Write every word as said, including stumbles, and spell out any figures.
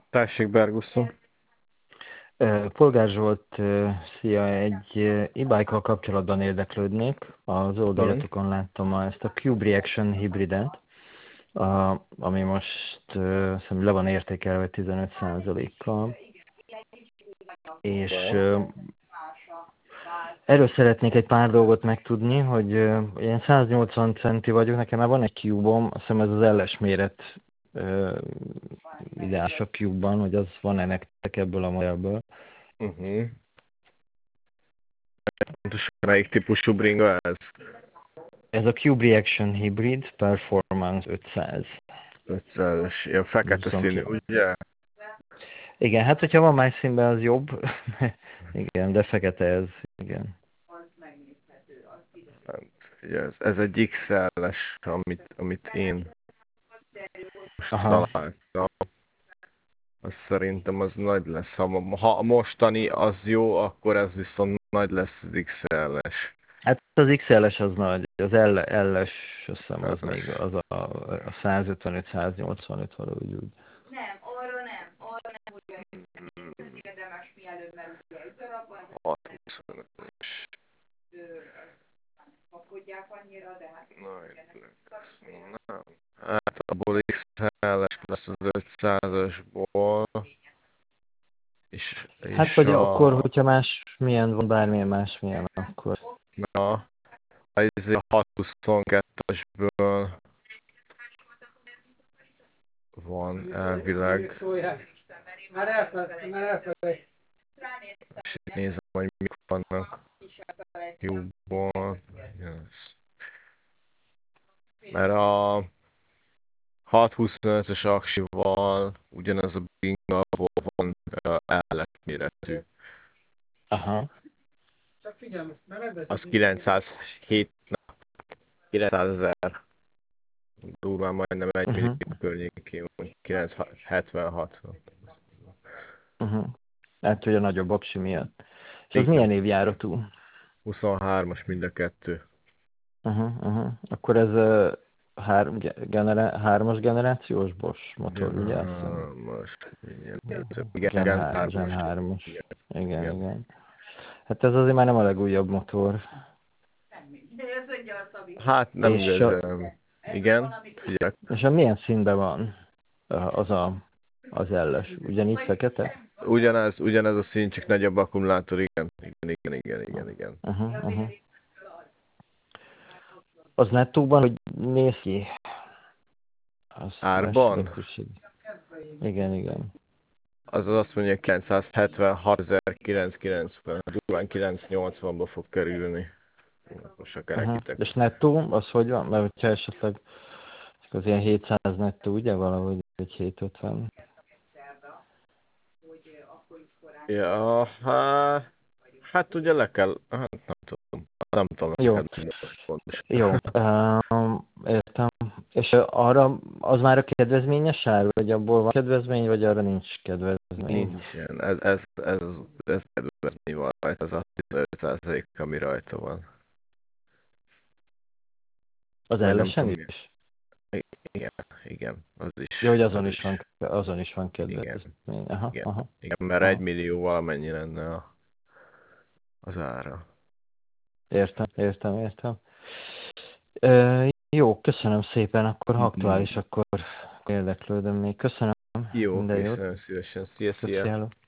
Tessék, Berguszon. Ö, Polgár Zsolt, ö, szia, egy ö, e-bike-kal kapcsolatban érdeklődnék. Az Igen. oldalatokon láttam a- ezt a Cube Reaction hibridet, a, ami most ö, szerintem le van értékelve tizenöt százalékkal. És ö, erről szeretnék egy pár dolgot megtudni, hogy ö, én száznyolcvan centi vagyok, nekem már van egy Cube-om, azt hiszem ez az elles méret ö, ideális a Cube-ban, hogy az van-e nektek ebből a modellből. Uh-huh. Pontosan melyik típusú bringa ez? Ez a Cube Reaction Hybrid Performance ötszáz. ötszázas, ilyen fekete színű, huszonkilenc. ugye? Igen, hát hogyha van más színben, az jobb. Igen, de fekete ez. Igen. Hát, ugye ez, ez egy iksz el-es, amit, amit én most Aha. találtam. Az szerintem az nagy lesz. Ha, ha a mostani az jó, akkor ez viszont nagy lesz az iksz el-es. Hát az iksz el-es az nagy, az L, L-es, azt hiszem, az még el-es. az a, a százötvenöt száznyolcvanöt valahogy úgy. Nem, arra nem, arra nem, hogy ez érdemes mielőtt, mert ugye egy darabban hatszázhuszonöt-es. kapkodják annyira, de hát Nem. Hát abból iksz el-es lesz az ötszázasból. És, Hát és vagy a... akkor, hogyha más milyen van, bármilyen más milyen, akkor. Na, a izé a hatszázhuszonkettesből van elvileg. Már elfelejtettem, már elfelejtettem. És itt nézem, hogy mik vannak Cube-ból. Yes. Mert a hatszázhuszonötös aksival ugyanaz a bringa van uh, el-es méretű. Aha. Csak figyelj, mert nem Az kilencszázhét, kilencszázezer. Durván majdnem egy Uh-huh. millió környékén van. kilencszázhetvenhat. Uh-huh. Hát, hogy a nagyobb aksi miatt. És az Igen. milyen évjáratú? huszonhármas mind a kettő. Uh-huh, uh-huh. Akkor ez uh, hár, genera, hármas generációs Bosch motor, ugye? Azt hiszem. Most mindjárt. Gen, Igen, Gen hár, Gen hármas. hármas. Igen. Igen, Igen. igen. Hát ez azért már nem a legújabb motor. ez mondja a Szabi. Hát nem És a, igazán. Igen. Figyelj. és a milyen színben van az a az elles? Ugyanígy fekete? Ugyanez, ugyanez a szín, csak nagyobb akkumulátor, igen. Igen, igen, igen, igen, igen. Uh-huh, uh-huh. Az nettóban, hogy néz ki? Az Árban? Igen, igen. Az az azt mondja, kilencszázhetvenhatezer-kilencszázkilencven, durván kilencszáznyolcvanba fog kerülni. Most a kerekítek. Uh-huh. És nettó, az hogy van? Mert hogyha esetleg az ilyen hétszáz nettó, ugye valahogy, egy hétszázötven. Ja, hát, hát ugye le kell, hát nem tudom, nem tudom Jó. neked pontosan. Jó, um, értem. És arra az már a kedvezményes ár, vagy abból van kedvezmény, vagy arra nincs kedvezmény? Nincsen, ez, ez, ez, ez kedvezni van rajta, ez a tizenöt százalék, ami rajta van. Az Vagy nem ellesen tudom, is? igen, igen, az is. Jó, hogy azon az is, van, azon is van kedvezmény. Igen, Aha, igen, aha. igen, mert Aha. egy millió valamennyi lenne a, az ára. Értem, értem, értem. Ö, jó, köszönöm szépen, akkor ha aktuális, akkor érdeklődöm még. Köszönöm. Jó, Minden jót. köszönöm szívesen. Szia, szia. Köszönöm.